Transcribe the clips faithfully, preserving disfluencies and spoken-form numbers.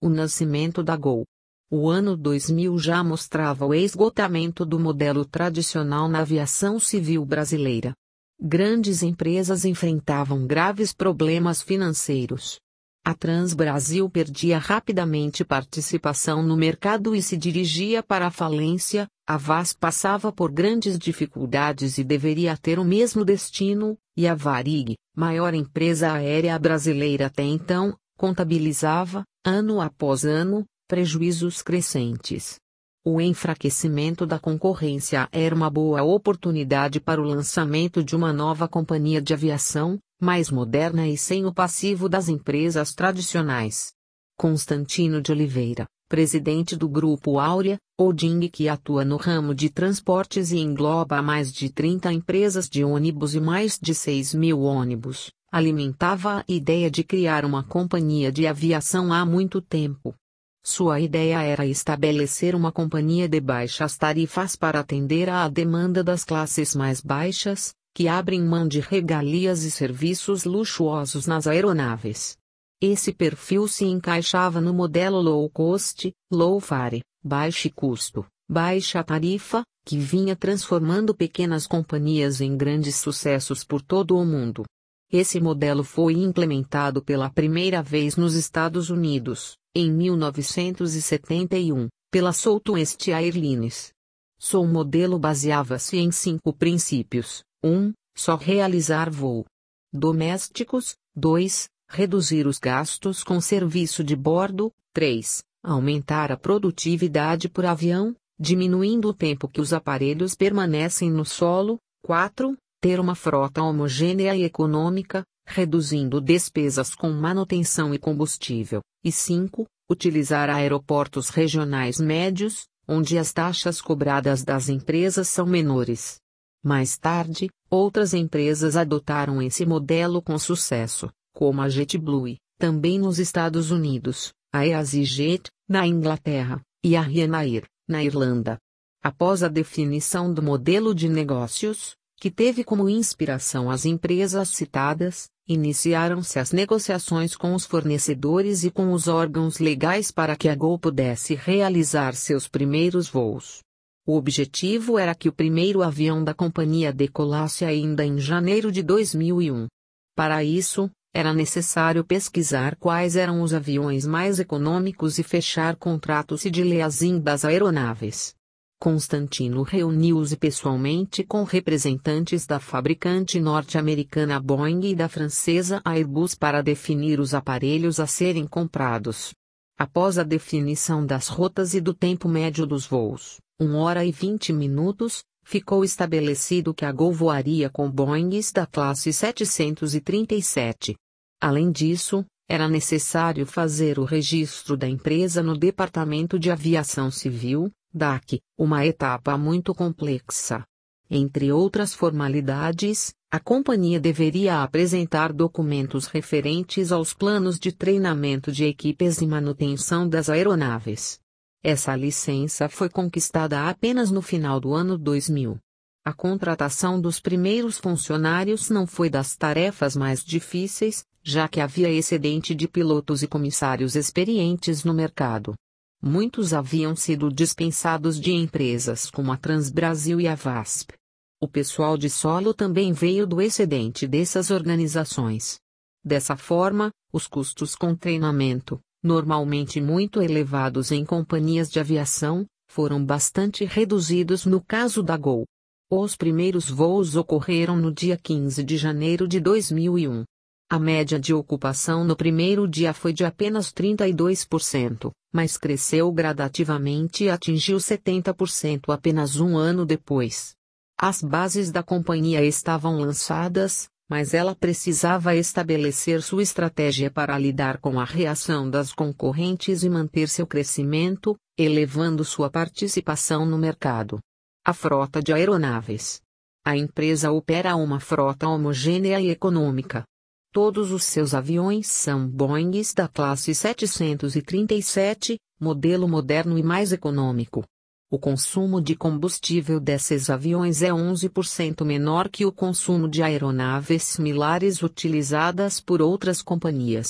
O nascimento da Gol. O ano dois mil já mostrava o esgotamento do modelo tradicional na aviação civil brasileira. Grandes empresas enfrentavam graves problemas financeiros. A Transbrasil perdia rapidamente participação no mercado e se dirigia para a falência, a Vaz passava por grandes dificuldades e deveria ter o mesmo destino, e a Varig, maior empresa aérea brasileira até então, contabilizava, ano após ano, prejuízos crescentes. O enfraquecimento da concorrência era uma boa oportunidade para o lançamento de uma nova companhia de aviação, mais moderna e sem o passivo das empresas tradicionais. Constantino de Oliveira, presidente do Grupo Áurea, holding que atua no ramo de transportes e engloba mais de trinta empresas de ônibus e mais de seis mil ônibus, alimentava a ideia de criar uma companhia de aviação há muito tempo. Sua ideia era estabelecer uma companhia de baixas tarifas para atender à demanda das classes mais baixas, que abrem mão de regalias e serviços luxuosos nas aeronaves. Esse perfil se encaixava no modelo low cost, low fare, baixo custo, baixa tarifa, que vinha transformando pequenas companhias em grandes sucessos por todo o mundo. Esse modelo foi implementado pela primeira vez nos Estados Unidos, em mil novecentos e setenta e um, pela Southwest Airlines. Seu modelo baseava-se em cinco princípios: um. Só realizar voo domésticos. dois. Reduzir os gastos com serviço de bordo. três. Aumentar a produtividade por avião, diminuindo o tempo que os aparelhos permanecem no solo. quatro. Ter uma frota homogênea e econômica, reduzindo despesas com manutenção e combustível. E cinco. Utilizar aeroportos regionais médios, onde as taxas cobradas das empresas são menores. Mais tarde, outras empresas adotaram esse modelo com sucesso, como a JetBlue, também nos Estados Unidos, a EasyJet, na Inglaterra, e a Ryanair, na Irlanda. Após a definição do modelo de negócios, que teve como inspiração as empresas citadas, iniciaram-se as negociações com os fornecedores e com os órgãos legais para que a Gol pudesse realizar seus primeiros voos. O objetivo era que o primeiro avião da companhia decolasse ainda em janeiro de dois mil e um. Para isso, era necessário pesquisar quais eram os aviões mais econômicos e fechar contratos de leasing das aeronaves. Constantino reuniu-se pessoalmente com representantes da fabricante norte-americana Boeing e da francesa Airbus para definir os aparelhos a serem comprados. Após a definição das rotas e do tempo médio dos voos, uma hora e vinte minutos, ficou estabelecido que a Gol voaria com Boeings da classe setecentos e trinta e sete. Além disso, era necessário fazer o registro da empresa no Departamento de Aviação Civil, D A C, uma etapa muito complexa. Entre outras formalidades, a companhia deveria apresentar documentos referentes aos planos de treinamento de equipes e manutenção das aeronaves. Essa licença foi conquistada apenas no final do ano dois mil. A contratação dos primeiros funcionários não foi das tarefas mais difíceis, já que havia excedente de pilotos e comissários experientes no mercado. Muitos haviam sido dispensados de empresas como a Transbrasil e a VASP. O pessoal de solo também veio do excedente dessas organizações. Dessa forma, os custos com treinamento, normalmente muito elevados em companhias de aviação, foram bastante reduzidos no caso da Gol. Os primeiros voos ocorreram no dia quinze de janeiro de dois mil e um. A média de ocupação no primeiro dia foi de apenas trinta e dois por cento, mas cresceu gradativamente e atingiu setenta por cento apenas um ano depois. As bases da companhia estavam lançadas, mas ela precisava estabelecer sua estratégia para lidar com a reação das concorrentes e manter seu crescimento, elevando sua participação no mercado. A frota de aeronaves. A empresa opera uma frota homogênea e econômica. Todos os seus aviões são Boeings da classe setecentos e trinta e sete, modelo moderno e mais econômico. O consumo de combustível desses aviões é onze por cento menor que o consumo de aeronaves similares utilizadas por outras companhias.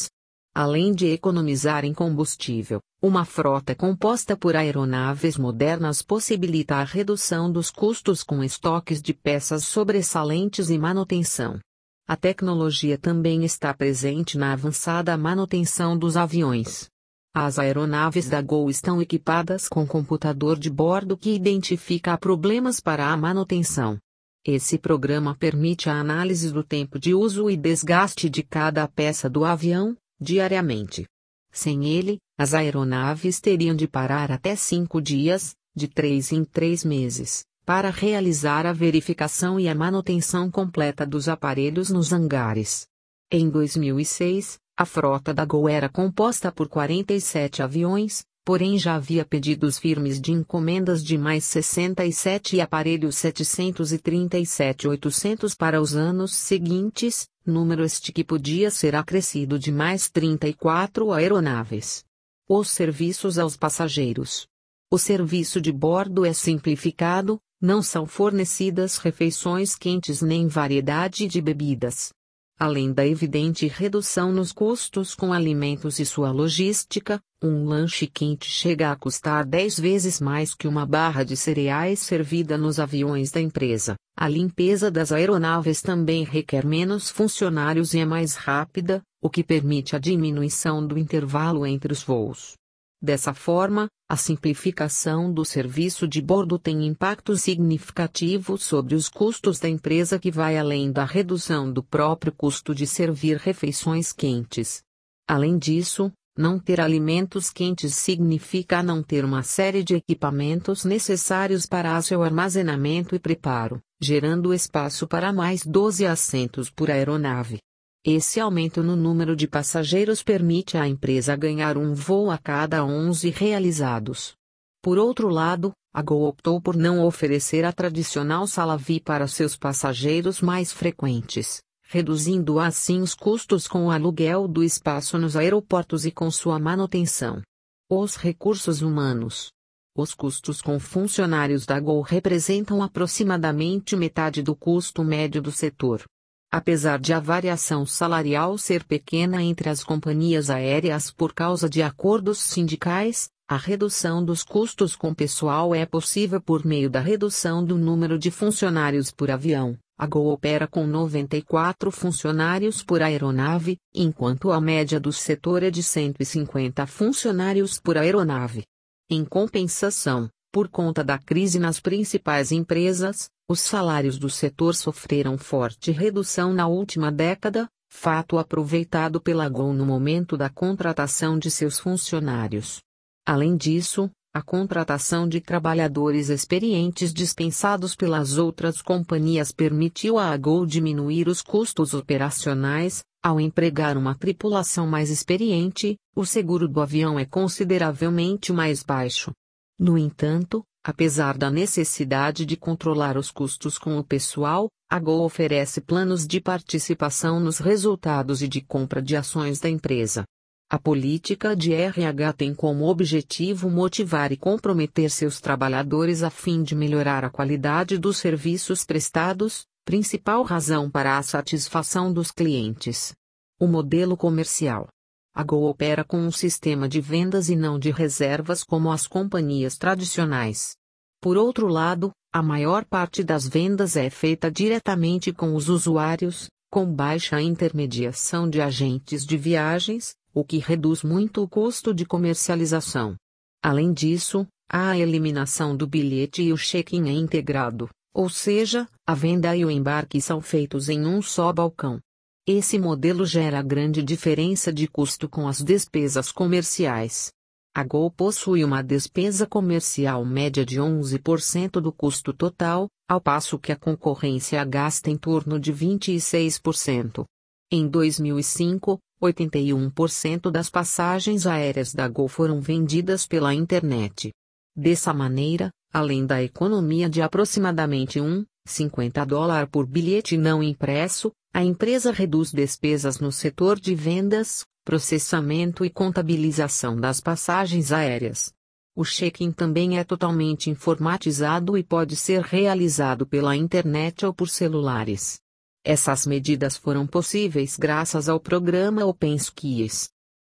Além de economizar em combustível, uma frota composta por aeronaves modernas possibilita a redução dos custos com estoques de peças sobressalentes e manutenção. A tecnologia também está presente na avançada manutenção dos aviões. As aeronaves da Gol estão equipadas com computador de bordo que identifica problemas para a manutenção. Esse programa permite a análise do tempo de uso e desgaste de cada peça do avião, diariamente. Sem ele, as aeronaves teriam de parar até cinco dias, de três em três meses, para realizar a verificação e a manutenção completa dos aparelhos nos hangares. Em dois mil e seis, a frota da Gol era composta por quarenta e sete aviões, porém já havia pedidos firmes de encomendas de mais sessenta e sete aparelhos setecentos e trinta e sete mil e oitocentos para os anos seguintes, número este que podia ser acrescido de mais trinta e quatro aeronaves. Os serviços aos passageiros. O serviço de bordo é simplificado, não são fornecidas refeições quentes nem variedade de bebidas. Além da evidente redução nos custos com alimentos e sua logística, um lanche quente chega a custar dez vezes mais que uma barra de cereais servida nos aviões da empresa. A limpeza das aeronaves também requer menos funcionários e é mais rápida, o que permite a diminuição do intervalo entre os voos. Dessa forma, a simplificação do serviço de bordo tem impacto significativo sobre os custos da empresa que vai além da redução do próprio custo de servir refeições quentes. Além disso, não ter alimentos quentes significa não ter uma série de equipamentos necessários para seu armazenamento e preparo, gerando espaço para mais doze assentos por aeronave. Esse aumento no número de passageiros permite à empresa ganhar um voo a cada onze realizados. Por outro lado, a Gol optou por não oferecer a tradicional sala V I P para seus passageiros mais frequentes, reduzindo assim os custos com o aluguel do espaço nos aeroportos e com sua manutenção. Os recursos humanos. Os custos com funcionários da Gol representam aproximadamente metade do custo médio do setor. Apesar de a variação salarial ser pequena entre as companhias aéreas por causa de acordos sindicais, a redução dos custos com pessoal é possível por meio da redução do número de funcionários por avião. A Gol opera com noventa e quatro funcionários por aeronave, enquanto a média do setor é de cento e cinquenta funcionários por aeronave. Em compensação, por conta da crise nas principais empresas, os salários do setor sofreram forte redução na última década, fato aproveitado pela Gol no momento da contratação de seus funcionários. Além disso, a contratação de trabalhadores experientes dispensados pelas outras companhias permitiu à Gol diminuir os custos operacionais. Ao empregar uma tripulação mais experiente, o seguro do avião é consideravelmente mais baixo. No entanto, apesar da necessidade de controlar os custos com o pessoal, a Gol oferece planos de participação nos resultados e de compra de ações da empresa. A política de R H tem como objetivo motivar e comprometer seus trabalhadores a fim de melhorar a qualidade dos serviços prestados, principal razão para a satisfação dos clientes. O modelo comercial. A Gol opera com um sistema de vendas e não de reservas como as companhias tradicionais. Por outro lado, a maior parte das vendas é feita diretamente com os usuários, com baixa intermediação de agentes de viagens, o que reduz muito o custo de comercialização. Além disso, há a eliminação do bilhete e o check-in é integrado, ou seja, a venda e o embarque são feitos em um só balcão. Esse modelo gera grande diferença de custo com as despesas comerciais. A Gol possui uma despesa comercial média de onze por cento do custo total, ao passo que a concorrência gasta em torno de vinte e seis por cento. Em dois mil e cinco, oitenta e um por cento das passagens aéreas da Gol foram vendidas pela internet. Dessa maneira, além da economia de aproximadamente um vírgula cinquenta dólares por bilhete não impresso, a empresa reduz despesas no setor de vendas, processamento e contabilização das passagens aéreas. O check-in também é totalmente informatizado e pode ser realizado pela internet ou por celulares. Essas medidas foram possíveis graças ao programa OpenSkies.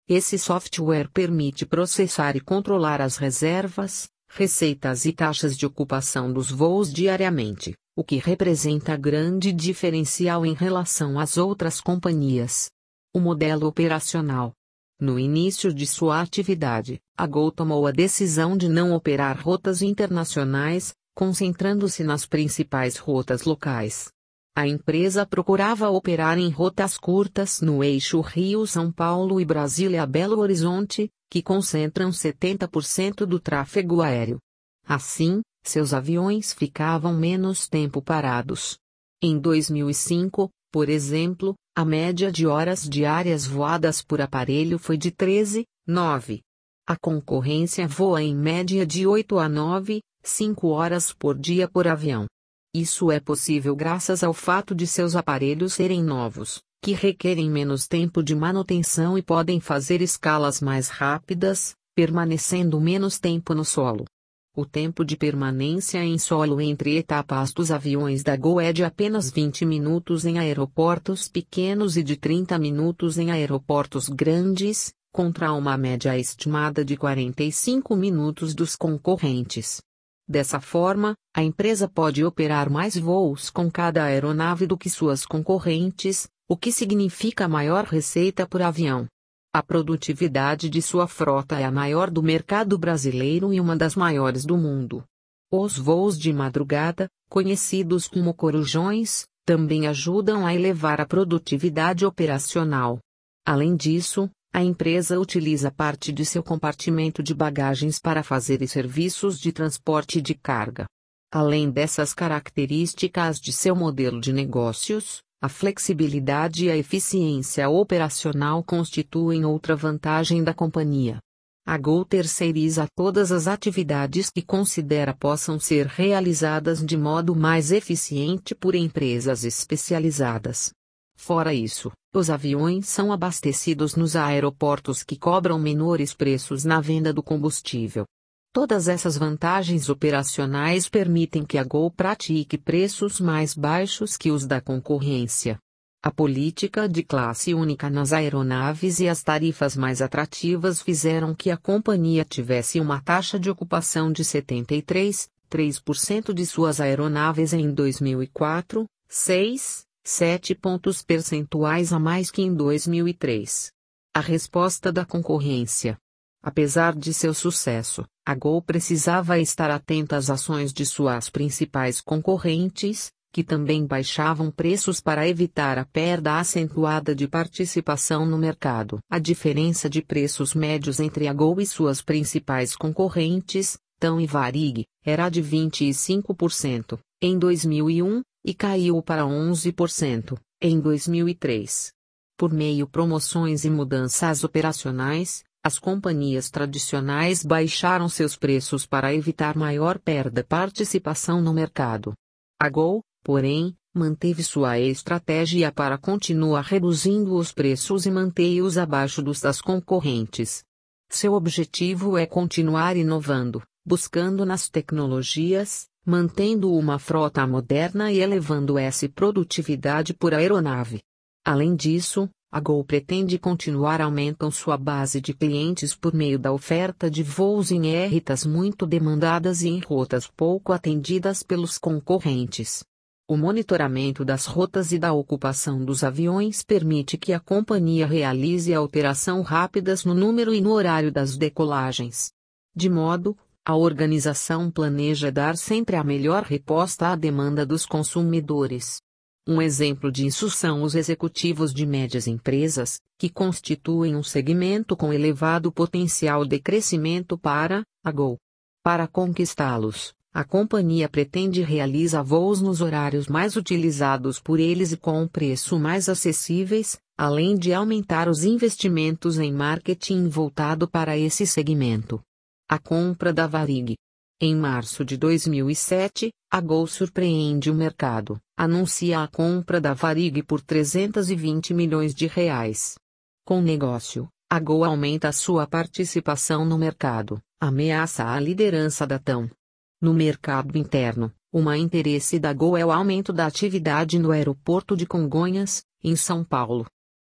Esse software permite processar e controlar as reservas, receitas e taxas de ocupação dos voos diariamente, o que representa grande diferencial em relação às outras companhias. O modelo operacional. No início de sua atividade, a Gol tomou a decisão de não operar rotas internacionais, concentrando-se nas principais rotas locais. A empresa procurava operar em rotas curtas no eixo Rio-São Paulo e Brasília-Belo Horizonte, que concentram setenta por cento do tráfego aéreo. Assim, seus aviões ficavam menos tempo parados. Em dois mil e cinco, por exemplo, a média de horas diárias voadas por aparelho foi de treze vírgula nove. A concorrência voa em média de oito a nove vírgula cinco horas por dia por avião. Isso é possível graças ao fato de seus aparelhos serem novos, que requerem menos tempo de manutenção e podem fazer escalas mais rápidas, permanecendo menos tempo no solo. O tempo de permanência em solo entre etapas dos aviões da Gol é de apenas vinte minutos em aeroportos pequenos e de trinta minutos em aeroportos grandes, contra uma média estimada de quarenta e cinco minutos dos concorrentes. Dessa forma, a empresa pode operar mais voos com cada aeronave do que suas concorrentes, o que significa maior receita por avião. A produtividade de sua frota é a maior do mercado brasileiro e uma das maiores do mundo. Os voos de madrugada, conhecidos como corujões, também ajudam a elevar a produtividade operacional. Além disso, a empresa utiliza parte de seu compartimento de bagagens para fazer serviços de transporte de carga. Além dessas características de seu modelo de negócios, a flexibilidade e a eficiência operacional constituem outra vantagem da companhia. A Gol terceiriza todas as atividades que considera possam ser realizadas de modo mais eficiente por empresas especializadas. Fora isso, os aviões são abastecidos nos aeroportos que cobram menores preços na venda do combustível. Todas essas vantagens operacionais permitem que a Gol pratique preços mais baixos que os da concorrência. A política de classe única nas aeronaves e as tarifas mais atrativas fizeram que a companhia tivesse uma taxa de ocupação de setenta e três vírgula três por cento de suas aeronaves em dois mil e quatro, seis vírgula sete pontos percentuais a mais que em dois mil e três. A resposta da concorrência. Apesar de seu sucesso, a Gol precisava estar atenta às ações de suas principais concorrentes, que também baixavam preços para evitar a perda acentuada de participação no mercado. A diferença de preços médios entre a Gol e suas principais concorrentes, TAM e Varig, era de vinte e cinco por cento em dois mil e um, e caiu para onze por cento em dois mil e três. Por meio de promoções e mudanças operacionais, as companhias tradicionais baixaram seus preços para evitar maior perda de participação no mercado. A Gol, porém, manteve sua estratégia para continuar reduzindo os preços e mantê-los abaixo dos das concorrentes. Seu objetivo é continuar inovando, buscando nas tecnologias, mantendo uma frota moderna e elevando essa produtividade por aeronave. Além disso, a Gol pretende continuar aumentando sua base de clientes por meio da oferta de voos em rotas muito demandadas e em rotas pouco atendidas pelos concorrentes. O monitoramento das rotas e da ocupação dos aviões permite que a companhia realize alterações rápidas no número e no horário das decolagens. De modo, a organização planeja dar sempre a melhor resposta à demanda dos consumidores. Um exemplo disso são os executivos de médias empresas, que constituem um segmento com elevado potencial de crescimento para a Gol. Para conquistá-los, a companhia pretende realizar voos nos horários mais utilizados por eles e com um preço mais acessíveis, além de aumentar os investimentos em marketing voltado para esse segmento. A compra da Varig. Em março de dois mil e sete, a Gol surpreende o mercado, anuncia a compra da Varig por trezentos e vinte milhões de reais. Com o negócio, a Gol aumenta sua participação no mercado, ameaça a liderança da TAM. No mercado interno, o interesse da Gol é o aumento da atividade no aeroporto de Congonhas, em São Paulo.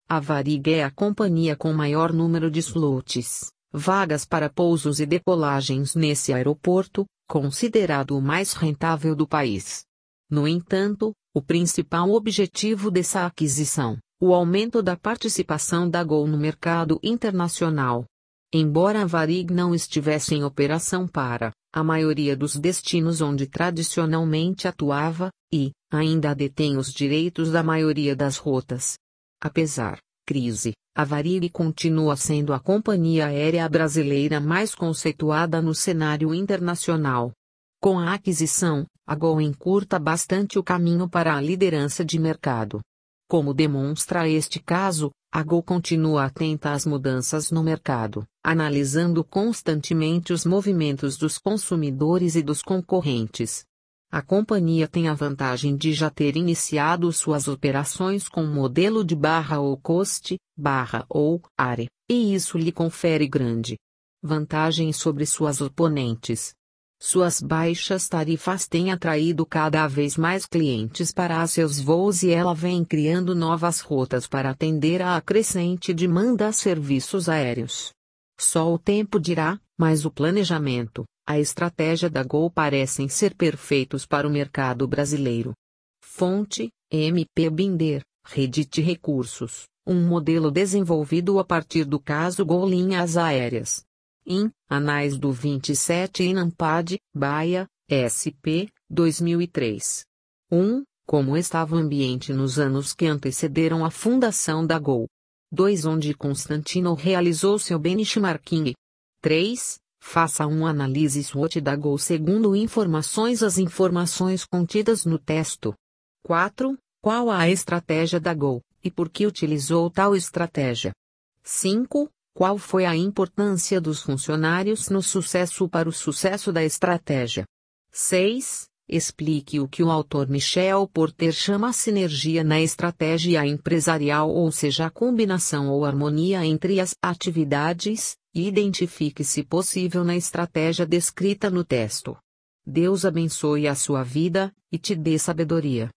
A Varig é a companhia com maior número de slots, vagas para pousos e decolagens nesse aeroporto, considerado o mais rentável do país. No entanto, o principal objetivo dessa aquisição, o aumento da participação da Gol no mercado internacional. Embora a Varig não estivesse em operação para a maioria dos destinos onde tradicionalmente atuava, e ainda detém os direitos da maioria das rotas. Apesar crise, a Varig continua sendo a companhia aérea brasileira mais conceituada no cenário internacional. Com a aquisição, a Gol encurta bastante o caminho para a liderança de mercado. Como demonstra este caso, a Gol continua atenta às mudanças no mercado, analisando constantemente os movimentos dos consumidores e dos concorrentes. A companhia tem a vantagem de já ter iniciado suas operações com o modelo de barra ou cost, barra ou are, e isso lhe confere grande vantagem sobre suas oponentes. Suas baixas tarifas têm atraído cada vez mais clientes para seus voos e ela vem criando novas rotas para atender à crescente demanda a serviços aéreos. Só o tempo dirá, mas o planejamento, a estratégia da Gol parecem ser perfeitos para o mercado brasileiro. Fonte, M P Binder, Reddit Recursos, um modelo desenvolvido a partir do caso Gol Linhas Aéreas. In, Anais do vinte e sete Inampad, Baia, S P, dois mil e três. um. Como estava o ambiente nos anos que antecederam a fundação da Gol. dois. Onde Constantino realizou seu benchmarking. três. Faça uma análise SWOT da Gol segundo informações As informações contidas no texto. quatro. Qual a estratégia da Gol, e por que utilizou tal estratégia? cinco. Qual foi a importância dos funcionários no sucesso para o sucesso da estratégia? seis. Explique o que o autor Michel Porter chama sinergia na estratégia empresarial, ou seja, a combinação ou harmonia entre as atividades, e identifique se possível na estratégia descrita no texto. Deus abençoe a sua vida, e te dê sabedoria.